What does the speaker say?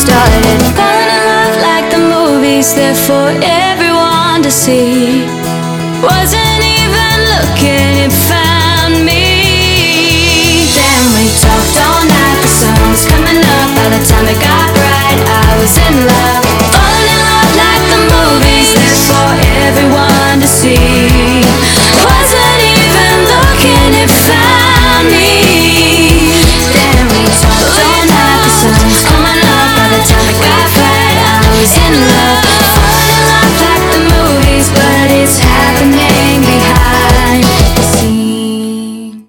started falling in love like the movies, there for everyone to see. Wasn't even looking, it felt